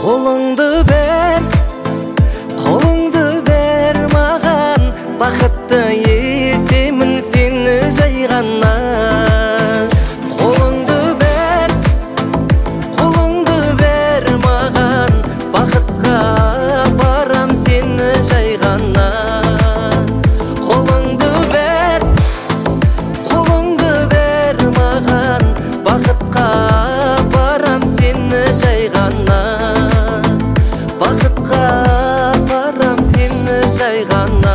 Қолыңды бер маған, бақытты етемін сені жай ғана. Қолыңды бер маған, бақытқа барам сені жай ғана. Қолыңды бер маған, бақытқа барам сені жай ғана. Бақытқа барам сені жай ғана.